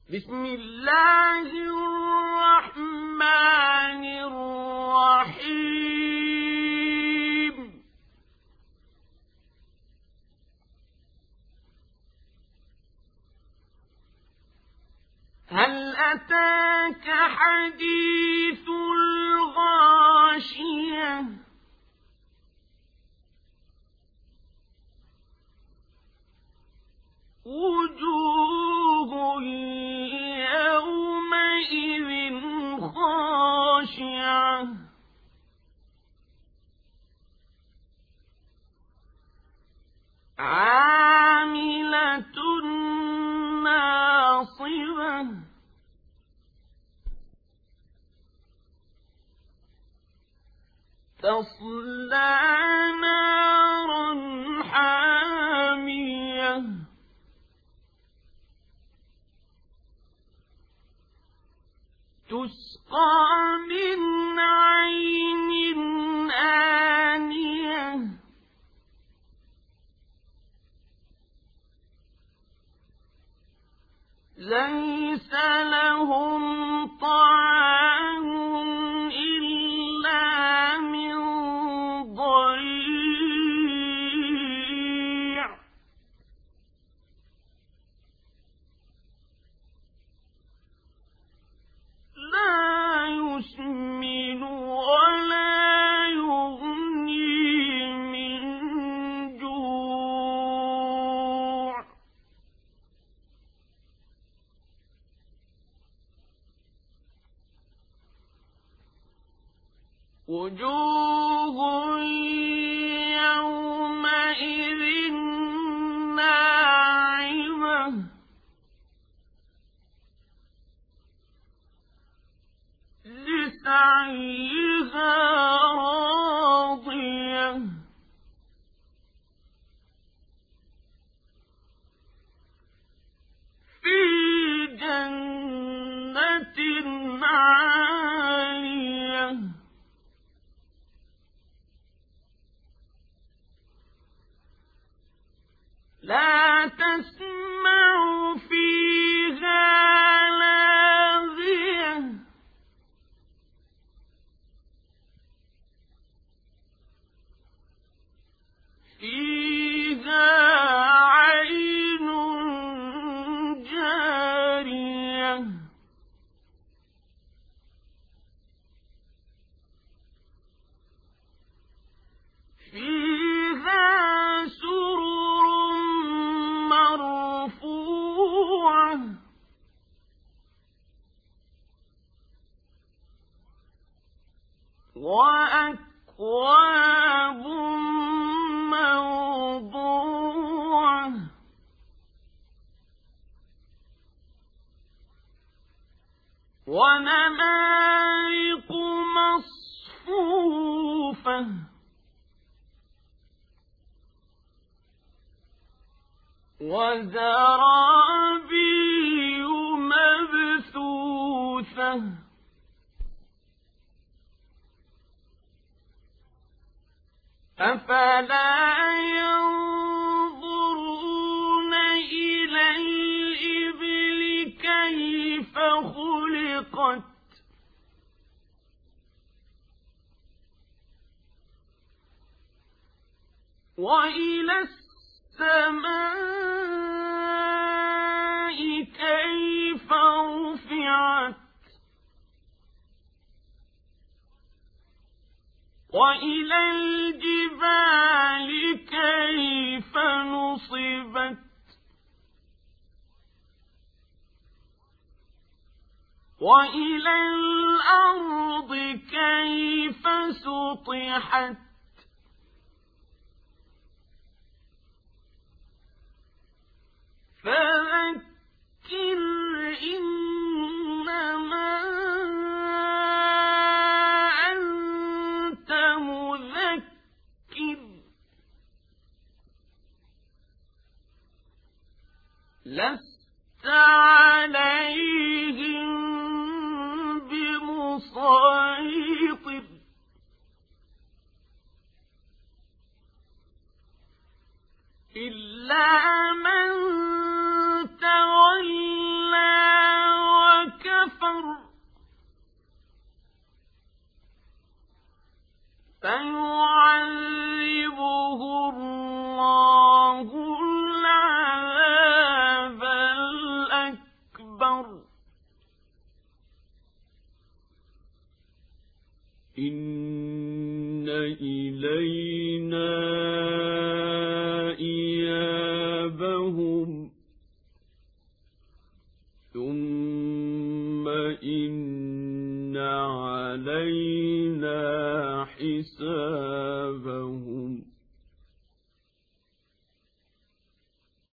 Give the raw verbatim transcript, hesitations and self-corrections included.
بسم الله الرحمن الرحيم هل أتاك حديث الغاشية وجوه يومئذ خاشعة عاملة ناصبة تصلى نارا حامية تسقى من عين آنية ليس لهم طعام إلا من ضريع لا يسمن ولا يغني من جوع وجوه يومئذ ناعمة لسعيها راضية في جنة عالية لا تسمع فيها لاغية فيها عين جارية فيها سرر مرفوعة وأكواب موضوعة ونمارق مصفوفة وزرابي مبثوثة أفلا ينظرون إلى الإبل كيف خلقت وإلى السماء كيف رفعت وإلى الجبال كيف نصبت وإلى الأرض كيف سطحت فذكر إنما أنت مذكر لست عليهم بمسيطر إلا من تولى إن إلينا إيابهم ثم إن علينا حسابهم.